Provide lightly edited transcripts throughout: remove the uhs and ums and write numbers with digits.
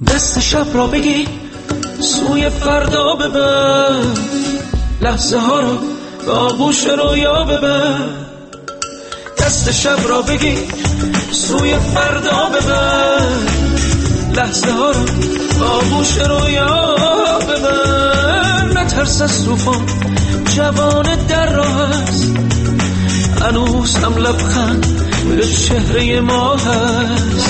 دست شب را بگی سوی فردا ببر، لحظه ها رو به آغوش رویا ببر. دست شب را بگی سوی فردا ببر، لحظه ها رو به آغوش رویا ببر. نترس از طوفان، جوان در راه است، هنوز هم لبخند به چهره ما هست.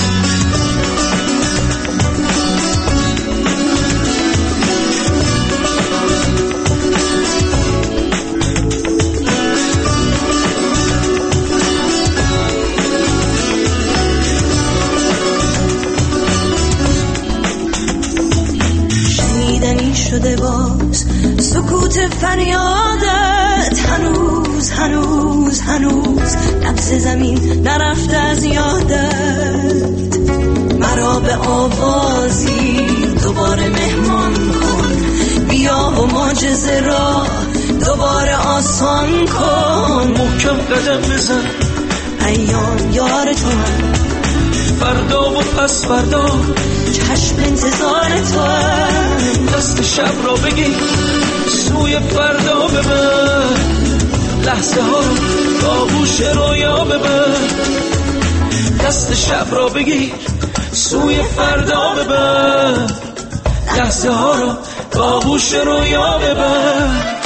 شنیدنی شده باز سکوت فریادت، هنوز هنوز هنوز نبض زمین نرفته از یادت. مرا به آوازی دوباره مهمان کن، بیا و معجزه را دوباره آسان کن. محکم قدم بزن، ایام یار تو هم، فردا و پس فردا چشم انتظار تو هم. دست شب را بگی سوی فردا ببر، لحظه ها رو به آغوش رویا ببر. دست شب را بگیر سوی فردا ببر، لحظه ها رو به آغوش رویا ببر.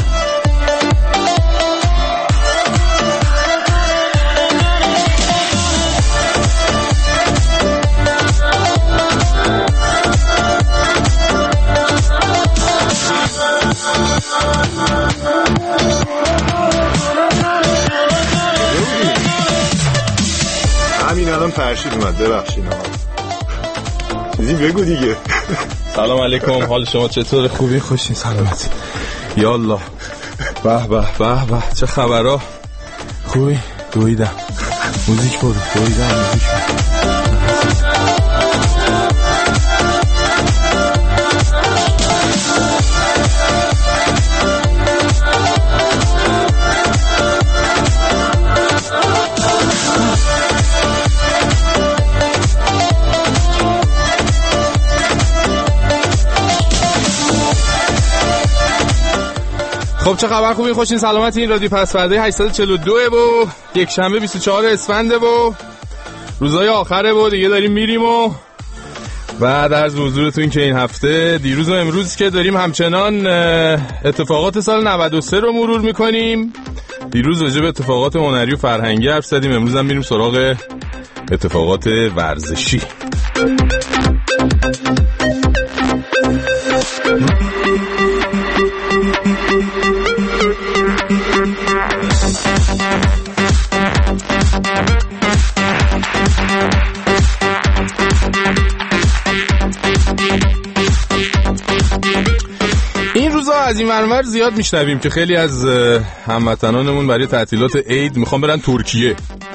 همین الان فرشید اومد، ببخشید چیزی بگو دیگه. سلام علیکم، حال شما چطور؟ خوبی؟ خوشین؟ سلامتی؟ یالله. به به به به، چه خبرها؟ خوبی؟ دویدم موزیک برو، دویدم موزیک برو. خب چه خبر؟ خوبی؟ خوشین؟ سلامتی؟ این رادیو پسورده 842 و یک شنبه 24 اسفنده و روزای آخره و دیگه داریم میریم و بعد از حضورتون که این هفته دیروز و امروز که داریم همچنان اتفاقات سال 93 رو مرور میکنیم. دیروز راجع به اتفاقات هنری و فرهنگی حرف زدیم، امروز هم میریم سراغ اتفاقات ورزشی. این روزا از این منور زیاد میشنویم که خیلی از هموطنانمون برای تعطیلات عید میخوان برن ترکیه.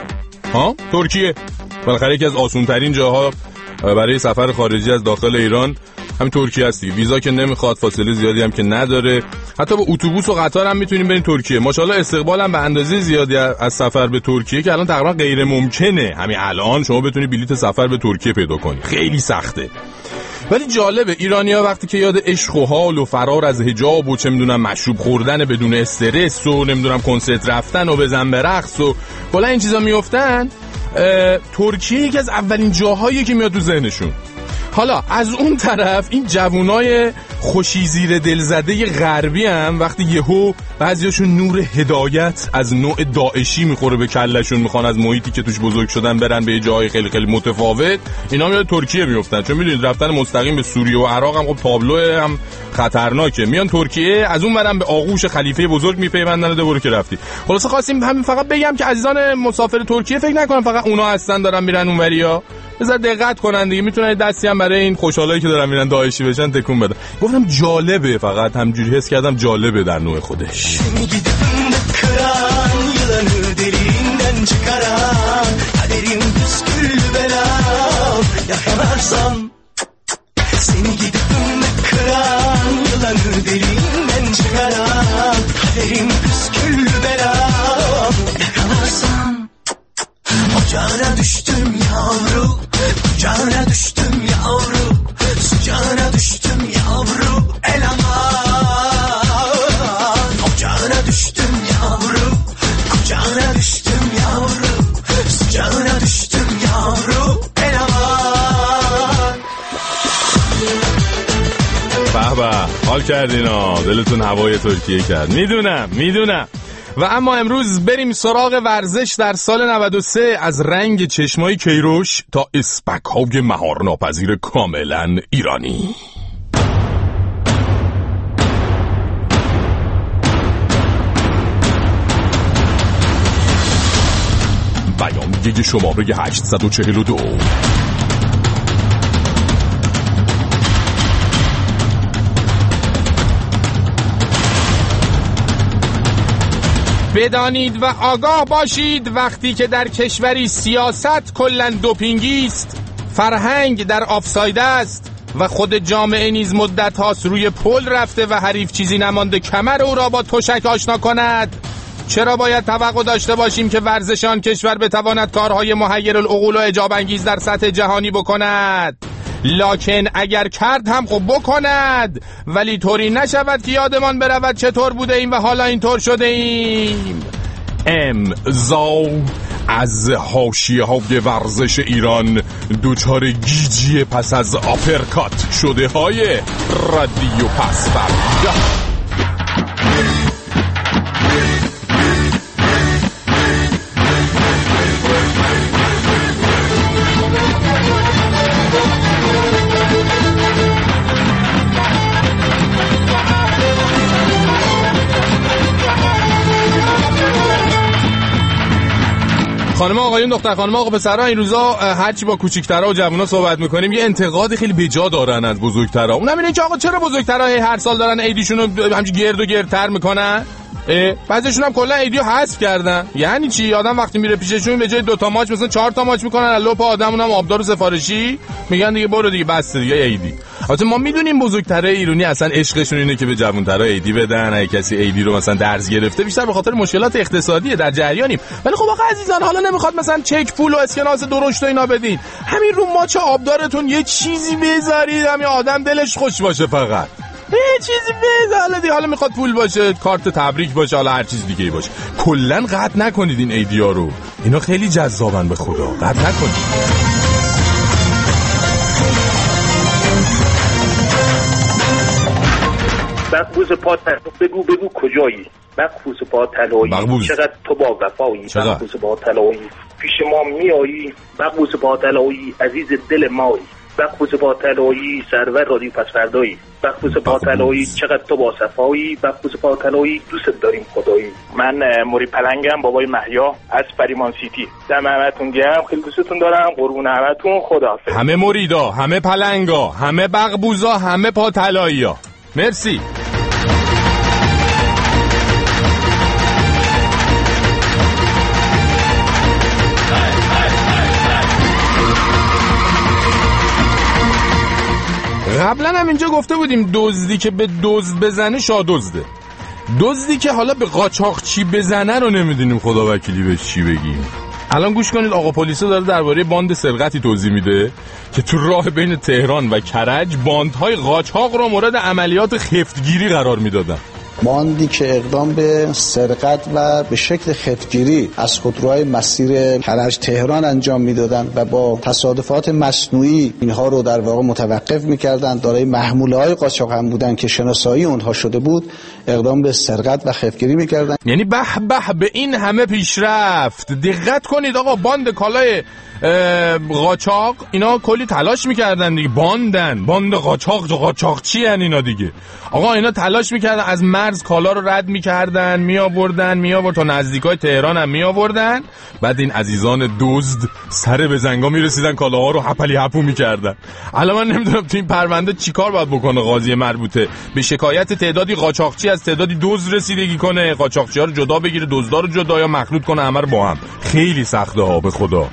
ترکیه بالاخره یکی از آسونترین جاها برای سفر خارجی از داخل ایران همین ترکیه هستی. ویزا که نمیخواد، فاصله زیادی هم که نداره، حتی با اتوبوس و قطار هم میتونیم بریم ترکیه. ماشاءالله استقبال هم به اندازه زیادی از سفر به ترکیه که الان تقریبا غیر ممکنه همین الان شما بتونی بلیت سفر به ترکیه پیدا کنی، خیلی سخته. ولی جالبه ایرانی‌ها وقتی که یاد عشق و حال و فرار از حجاب و چه میدونم مشروب خوردن بدون استرس و نمیدونم کنسرت رفتن و بزن به رقص و کلا این چیزا میافتن، ترکیه یکی از اولین جاهایی که میاد تو ذهنشون. حالا از اون طرف این جوونای خوشی زیر دلزده غربی هم وقتی یهو بعضیاشون نور هدایت از نوع داعشی میخوره به کلشون، میخوان از محیطی که توش بزرگ شدن برن به جای خیلی خیلی متفاوت، اینا میاد ترکیه میافتن. چون میدونید رفتن مستقیم به سوریه و عراق هم خب تابلو هم خطرناکه. میان ترکیه، از اون برن به آغوش خلیفه بزرگ میپیوندن و دوباره که رفتی. خلاص خواستیم همین فقط بگم که عزیزان مسافر ترکیه فکر نکنن فقط اونا هستن دارن میرن اونوریا، بذار دقت کنن دیگه، میتونن دستی هم برای این خوشحالایی که دارن میرن داعشی بشن تکون بدن. گفتم جالبه، فقط همجوری حس کردم جالبه در نوع خودش. Ocağına düştüm yavru, ocağına düştüm yavru, sıcak حال کردین ها، دلتون هوای ترکیه کرد. میدونم. و اما امروز بریم سراغ ورزش در سال 93 از رنگ چشمای کیروش تا اسپک‌های مهارناپذیر کاملا ایرانی. بیانیه شماره 842. بدانید و آگاه باشید وقتی که در کشوری سیاست کلن دوپینگی است، فرهنگ در آفساید است و خود جامعه نیز مدت هاست روی پل رفته و حریف چیزی نمانده کمر او را با تشک آشنا کند، چرا باید توقع داشته باشیم که ورزش آن کشور بتواند کارهای محیر العقول و اعجاب انگیز در سطح جهانی بکند؟ لکن اگر کرد هم خب بکند، ولی طوری نشود که یادمان برود چطور بوده ایم و حالا اینطور شده ایم. امضا از حاشیه های ورزش ایران دوچار گیجی پس از آپرکات شده های رادیو پسورد. خانم آقایون، دختر خانم آقا پسرها، این روزا هرچی با کوچیک‌ترها و جوونا صحبت می‌کنیم یه انتقاد خیلی بجا دارن از بزرگترها. اونم اینه که آقا چرا بزرگترها هر سال دارن عیدیشون رو همینجوری گرد و گردتر میکنن؟ بعضیشون هم کلا عیدیو حذف کردن. یعنی چی؟ آدم وقتی میره پیششون به جای 2 تا ماچ مثلا 4 تا ماچ میکنن، لپ آدمون هم آبدار و سفارشی میگن دیگه برو دیگه بس دیگه عیدی. البته ما میدونیم بزرگترها ایرانی اصلا عشقشون اینه که به جوانترها عیدی بدن. اگه کسی عیدی رو مثلا درز گرفته بیشتر به خاطر مشکلات اقتصادیه، در جریانیم. ولی خب آقا عزیزان، حالا نمیخواد مثلا چک پول و اسکناس درشت و اینا بدین، همین رو ماچ آبدارتون یه چیزی بذارید، همین آدم دلش خوش باشه فقط. یه چیزی بذارید. حالا میخواد پول باشه، کارت تبریک باشه، حالا هر چیز دیگه باشه. کلا قطع نکنید این عیدیا رو، اینا خیلی جذابن به خدا. قطع نکنید. مقبوض پا بگو کجایی؟ مقبوض پا طلایی، چقدر تو با وفایی، مقبوض پا طلایی، پیش ما میایی، مقبوض پا طلایی، عزیز دل مایی، مقبوض پا طلایی، سرور رادیو پسوردایی، مقبوض پا طلایی، چقدر تو با صفایی، مقبوض پا طلایی، دوست داریم خدایی. من موری پلنگم، بابای محیا از فریمان سیتی. دم همتون گرم، خیلی دوستتون دارم، قربون همتون، خداحافظ. همه موریدا، همه پلنگا، همه بغبوزا، همه پا طلایی‌ها. مرسی. قبلا هم اینجا گفته بودیم دزدی که به دزد بزنه شادزده، دزدی که حالا به قاچاقچی بزنه رو نمیدونیم خدا وکیلی به چی بگیم. الان گوش کنید، آقا پلیسا داره درباره باند سرقتی توضیح میده که تو راه بین تهران و کرج باندهای قاچاق رو مورد عملیات خفتگیری قرار میدادن. باندی که اقدام به سرقت و به شکل خفتگیری از خودروهای مسیر کرج تهران انجام میدادند و با تصادفات مصنوعی اینها رو در واقع متوقف میکردند. دارای محموله‌های قاچاق هم بودند که شناسایی اونها شده بود، اقدام به سرقت و خفتگیری میکردند. یعنی به به این همه پیشرفت. دقت کنید آقا، باند کالای قاچاق اینا کلی تلاش میکردن دیگه، باند قاچاق چی ان اینا دیگه؟ آقا اینا تلاش میکردن از مرز کالا رو رد میکردن، میآورد تا نزدیکای تهران هم میآوردن. بعد این عزیزان دزد سر به زنگا میرسیدن، کالاها رو هپلی هپو میکردن. الان من نمیدونم تو این پرونده چیکار باید بکنه قاضی مربوطه. به شکایت تعدادی قاچاقچی از تعدادی دزد رسیدگی کنه، قاچاقچی‌ها رو جدا بگیره، دزدا رو جدا یا مخلوط کنه، همه رو با هم. خیلی سخته ها به خدا.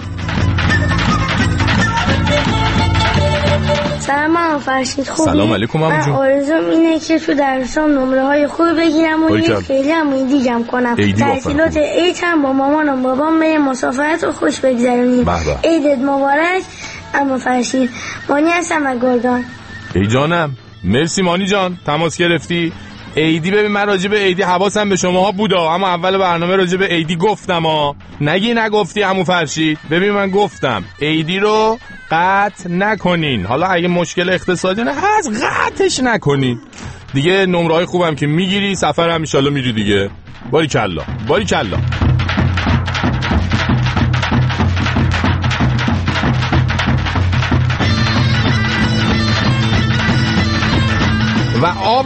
سلام فرشید، خوبی؟ سلام علیکم من آرزوم اینه که تو درسام نمره های خوب بگیرم و یه خیلی هم ایدی جمع کنم. تعطیلات عید هم با مامانم بابام به مسافرت رو خوش بگذرونیم. عیدت مبارک. اما فرشید، مانی هستم از گردان. ای جانم، مرسی مانی جان تماس گرفتی. عیدی ببین، من راجع به عیدی حواسم به شماها بودا، اما اول برنامه راجع به عیدی گفتم نگی نگفتی عمو فرشید. ببین من گفتم عیدی رو قطع نکنین، حالا اگه مشکل اقتصادی نه از قطعش نکنین. دیگه نمره‌های خوبم که میگیری، سفر هم ان شاء الله میری دیگه. باریکلا باریکلا. و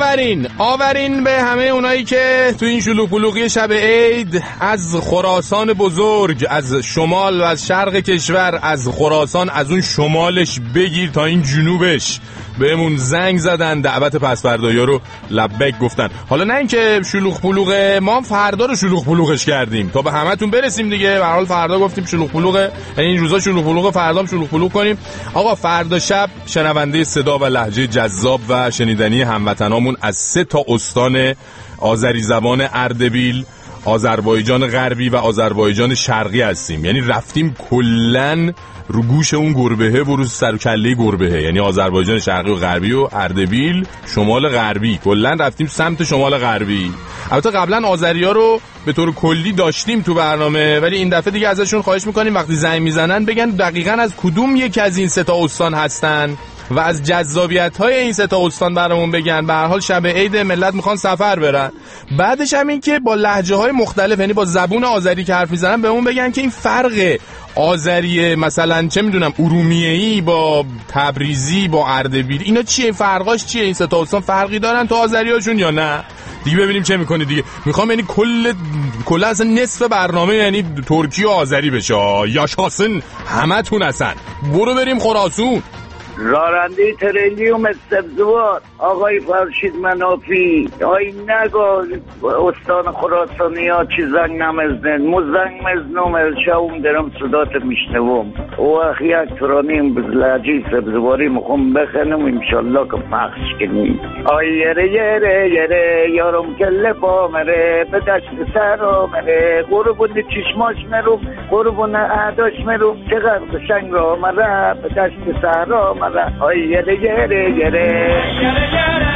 آورین به همه اونایی که تو این شلوغ پلوغی شب عید از خراسان بزرگ، از شمال و از شرق کشور، از خراسان از اون شمالش بگیر تا این جنوبش بهمون زنگ زدن، دعوت پسفردایا رو لبیک گفتن. حالا نه اینکه شلوغ پلوغ ما فردا رو شلوغ پلوغش کردیم تا به همتون برسیم دیگه. به هر حال فردا گفتیم شلوغ پلوغه، یعنی این روزا شلوغ پلوغ، فردا هم شلوغ پلوغ کنیم. آقا فردا شب شنونده صدا و لهجه جذاب و شنیدنی هموطنامون از 3 تا استان آذری زبان اردبیل، آذربایجان غربی و آذربایجان شرقی هستیم. یعنی رفتیم کلن رو گوش اون گربهه و رو سر و کله گربهه، یعنی آذربایجان شرقی و غربی و اردبیل شمال غربی، کلن رفتیم سمت شمال غربی. البته قبلا آذری‌ها رو به طور کلی داشتیم تو برنامه، ولی این دفعه دیگه ازشون خواهش میکنیم وقتی زنگ میزنن بگن دقیقاً از کدوم یک از این 3 تا استان هستن و از جذابیت‌های این 3 تا استان برامون بگن. به هر حال شب عید ملت میخوان سفر برن. بعدش هم این که با لهجه‌های مختلف، یعنی با زبون آذری که حرف میزنن بهمون بگن که این فرق آذری مثلا چه میدونم ارومیه‌ای با تبریزی با اردبیل اینا چیه، فرقاش چیه، این 3 تا استان فرقی دارن تو آذریاشون یا نه؟ دیگه ببینیم چه میکنی دیگه. میخوام یعنی کل اصلا نصف برنامه یعنی ترکی و آذری بشه یا شاسن همتون اصلا. برو بریم خراسان. راننده ترلیوم سبزوار آقای فرشید منافی، آی نگاه استان خراسانی ها چی زنگ نمزدن مزنگ مزنوم الشاوم درم صدات میشنوم و اخی اکترانیم بزلاجی سبزواری مخوم بخنم انشالله که پخش کنیم. آی یره یره یره یارم کله پا مره به دشت سرا مره قربون چشماش مرم قربون اعداش مرم چقدر قشنگ را مره به دشت سرا آی یره یره یره یره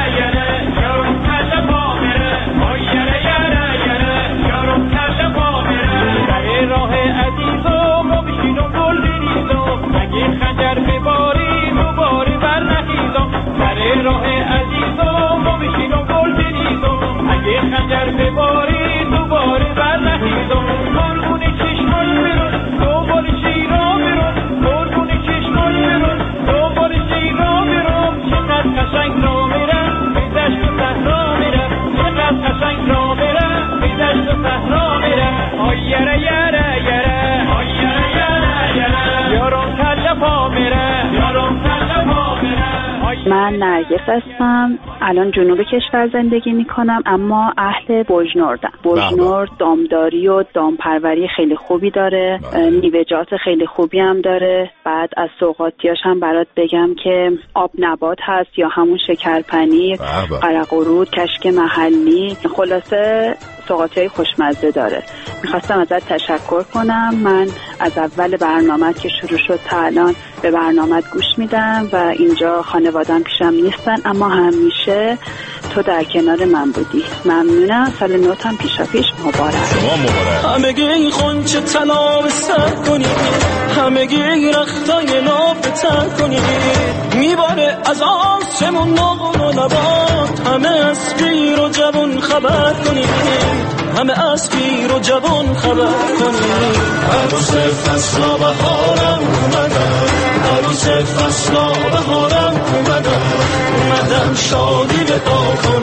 یارم کله پا میره آی یره یره یارم کله پا میره در راه عزیزم ما بشینم گل بریزم اگه خنجر بباری دوباره بر نخیزم در راه عزیزم ما بشینم گل بریزم اگه خنجر بباری دوباره بر نخیزم قربون چشماش برون دوباره شیرا برون قربون چشماش برون دوباره شیرا برون چقدر قشنگ را میرم به دشت و صحرا میرم چقدر قشنگ را میرم به دشت و صحرا میرم آی یره یره یره آی یره یره یره یارم کله پا میره یارم کله پا میره. من نرگس هستم، الان جنوب کشور زندگی میکنم اما اهل بوجنوردم. بوجنورد دامداری و دامپروری خیلی خوبی داره، میوه‌جات خیلی خوبی هم داره. بعد از سوغاتیاش هم برات بگم که آب نبات هست یا همون شکرپنیر، قرقرود، کشک محلی، خلاصه سوغاتیای خوشمزه داره. میخواستم ازت تشکر کنم. من از اول برنامه که شروع شد تا الان به برنامه گوش میدم و اینجا خانوادم پیشم نیستن اما همیشه تو در کنار من بودی. ممنونم. سال نوتم پیشا پیش مبارک. شما مبارک. همگی خونچه طلا به سر کنی، همگی رختای ناب تر کنی، میباره از آسمون ناغن و نبات، همه از پیر و جوان خبر کنی، همه از پیر و جوان خبر کنی. عروس فصلا بهارم اومدم، عروس فصلا بهارم اومدم شادی به باغون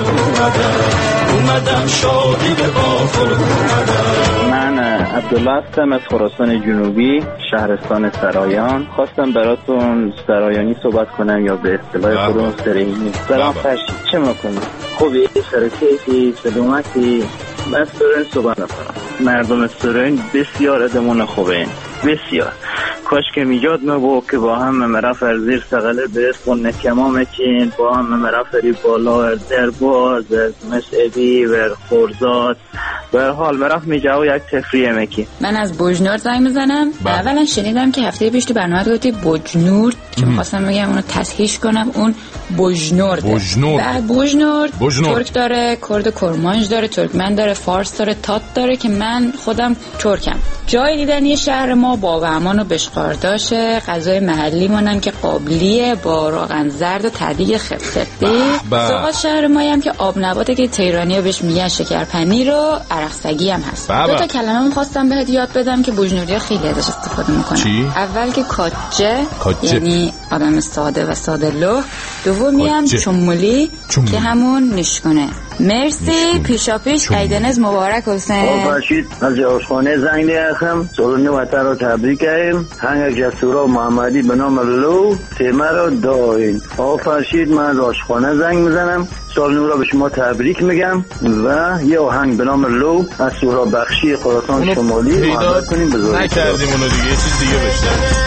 اومدم شادی به باغون اومدم. من عبدالله هستم از خراسان جنوبی، شهرستان سرایان. خواستم براتون سرایانی صحبت کنم یا به اصطلاح خودمون سرینی. سلام فرشید، چه میکنی؟ خوبی؟ سرکیفی؟ سلامتی؟ من سرین صحبت نکنم. مردم سرین بسیار ادمون خوبه، بسیار. کاش که میجاد مبو که با هم مرف زیر سغله به اسم نکما مچین، با هم مرف ری بالا در باز مسعدی و خورزاد به حال مرف میجاو یک تفریه مکی. من از بوجنورد زنگ میزنم. اولا شنیدم که هفته پیش تو برنامه گفتی بوجنورد که می‌خواستم بگم اونو تصحیح کنم، اون بوجنورد. بوجنورد ترک داره، کرد و کرمانش داره، ترکمن داره، فارس داره، تات داره که من خودم ترکم. جای دیدنی شهر ما باب امان و بشقارداشه، غذای محلی مونم که قابلیه با روغن زرد و تدیگ خفخفتی. سوغات شهر ما هم که آب نباته که تهرانی‌ها بهش میگن شکرپنیر و عرقسگی هم هست. دو تا کلمه می‌خواستم بهت یاد بدم که بوجنوری‌ها خیلی ازش استفاده میکنن. چی؟ اول که کاچه یعنی آدم ساده و ساده لوح، دومی هم چمولی که همون نشکنه. مرسی. پیشا پیش عیدنز مبارک حسین. فرشید از آشخانه زنگ دیدم سال نو وطن رو تبریک کردیم. هنگ جسورا محمدی به نام لو تیمه رو دارین. فرشید من از آشخانه زنگ میزنم، سال نو را به شما تبریک میگم و یه آهنگ به نام لو از سورا بخشی خراسان شمالی محبت کنیم بذاریم. نکردیم اونو دیگه، یه چیز دیگه بشتم.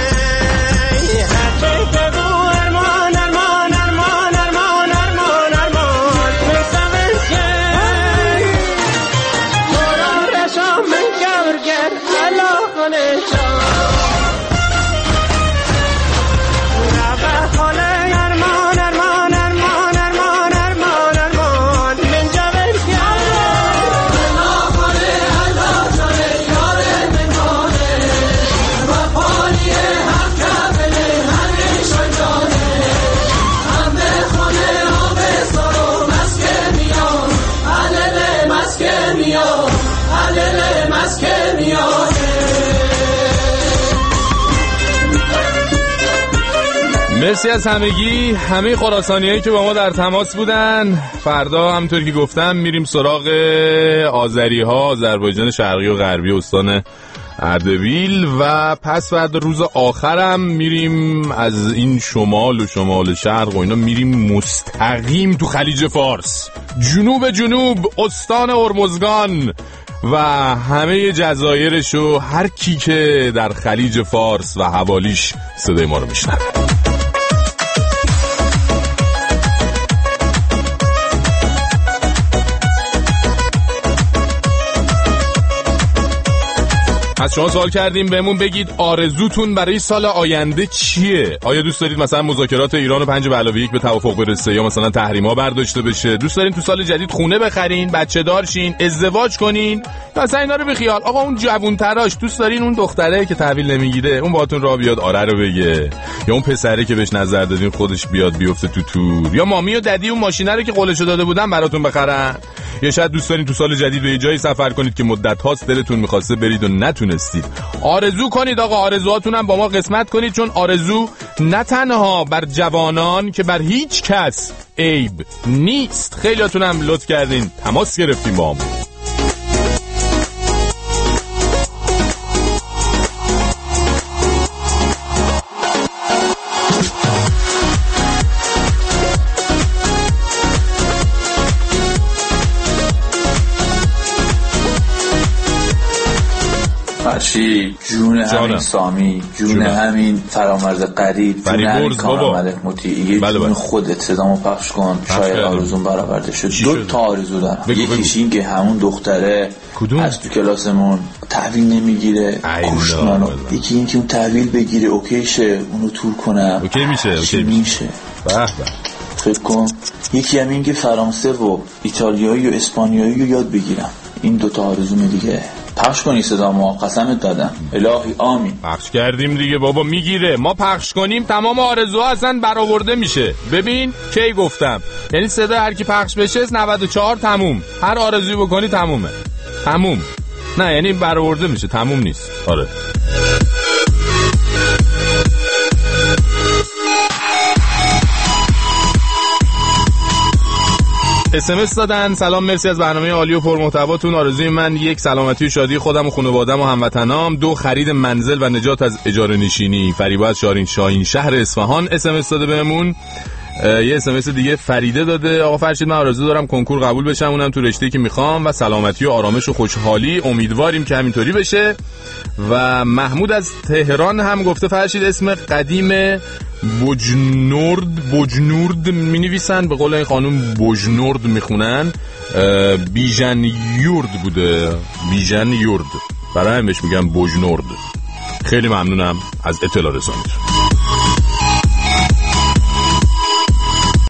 مرسی از همگی، همه خراسانیایی که با ما در تماس بودن. فردا همونطور که گفتم میریم سراغ آذری‌ها، آذربایجان شرقی و غربی استان اردبیل و پس فردا روز آخرم میریم از این شمال و شمال شرق و اینا میریم مستقیم تو خلیج فارس، جنوب استان هرمزگان و همه جزایرش و هر کی که در خلیج فارس و حوالیش صدای ما رو میشنوه. از شما سوال کردیم بهمون بگید آرزوتون برای سال آینده چیه؟ آیا دوست دارید مثلا مذاکرات ایران و 5+1 به توافق برسه یا مثلا تحریما برداشته بشه؟ دوست دارین تو سال جدید خونه بخرین، بچه دار شین، ازدواج کنین؟ مثلا اینا رو بخیال. آقا اون جوون تراش دوست دارین اون دختره که تحویل نمیگیره اون باهاتون راه بیاد آره رو بگه، یا اون پسره که بهش نظر دادین خودش بیاد بیفته تو تور، یا مامی و ددی اون ماشینه رو که قولشو داده بودن براتون بخرن؟ یا شاید دوست دارین تو سال جدید به یه جایی سفر کنید که مدت هاست دلتون می‌خواسته برید و نتونستید. آرزو کنید آقا، آرزوهاتون هم با ما قسمت کنید، چون آرزو نه تنها بر جوانان که بر هیچ کس عیب نیست. خیلیاتون هم لطف کردین تماس گرفتیم با هم. فرشی جون همین سامی، جون همین فرامرز قریب، جون همین کامران ملک مطیعی، جون خودت صدامو پخش کن شاید آرزون برآورده شد. دو تا آرزو دارم، یکیش این که همون دختره از تو کلاسمون تحویل نمیگیره کشت منو، یکی این که اون تحویل بگیره اوکی شه اونو تور کنم اوکی میشه. به فکر کن یکی هم این که فرانسه و ایتالیایی و اسپانیایی رو یاد بگیرم. این دوتا آرزومه دیگه. پخش کنی صدامو، قسمت دادم. الهی آمین. پخش کردیم دیگه بابا، میگیره. ما پخش کنیم تمام آرزوها اصلا برآورده میشه. ببین کی گفتم، یعنی صدا هر کی پخش بشه 94 تموم، هر آرزویی بکنی تمومه. تموم نه یعنی برآورده میشه، تموم نیست. آره SMS دادن. سلام، مرسی از برنامه عالی و پرمحتواتون. آرزوی من 1 سلامتی و شادی خودم و خانواده‌ام و هموطنام، 2 خرید منزل و نجات از اجاره نشینی. فریبا از شاهین شهر اصفهان SMS داده بهمون. یه SMS دیگه فریده داده. آقا فرشید من آرزو دارم کنکور قبول بشم، اونم تو رشته‌ای که میخوام و سلامتی و آرامش و خوشحالی، امیدواریم که همینطوری بشه. و محمود از تهران هم گفته فرشید اسم قدیم بوجنورد می نویسن، به قول این خانوم بوجنورد میخونن، بیژن یورد بوده، بیژن یورد، برای همش میگم بوجنورد. خیلی ممنونم از اطلاع رسانیتون.